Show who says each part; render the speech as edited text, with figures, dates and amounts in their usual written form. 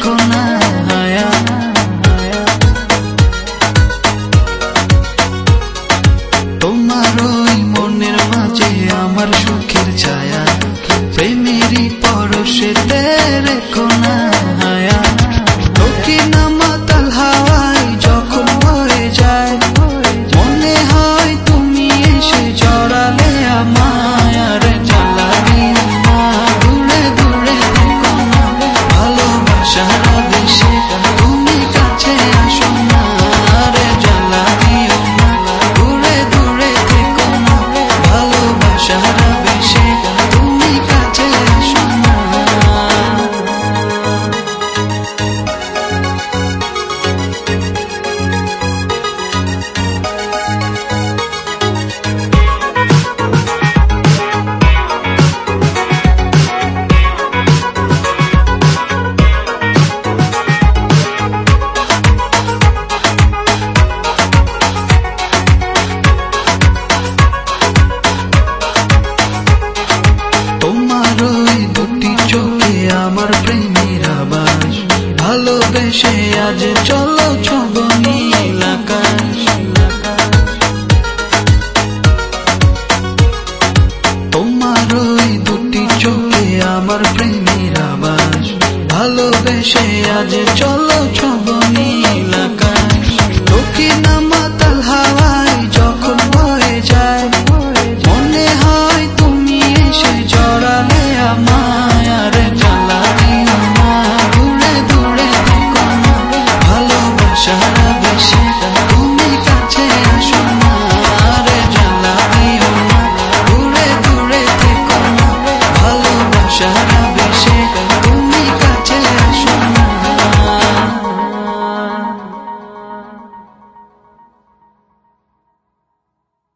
Speaker 1: রেখো না হায়া। তোমার ওই মনের মাঝে আমার সুখের ছায়া, প্রেমেরই পরশেতে রেখো না হায়া। দক্ষিণ মাতাল হাওয়ায় যখন বয়ে যায়, মনে হয় তুমি এসে জড়ালে আমায়। আর জ্বালাবি না, দূরে দূরে থেকো না, ভালোবাসার আবেশে তুমি কাছে আসো না। আর জ্বালাবিও না, দূরে দূরে থেকো না, ভালোবাসার আবেশে তুমি কাছে আসো না। তোমার ওই দুটি চোখে আমার প্রেমের আবাস, ভালোবেসে আজ চলো ছব নীল আকাশ। তোমার ওই দুটি চোখে আমার প্রেমের আবাস, ভালোবেসে আজ চলো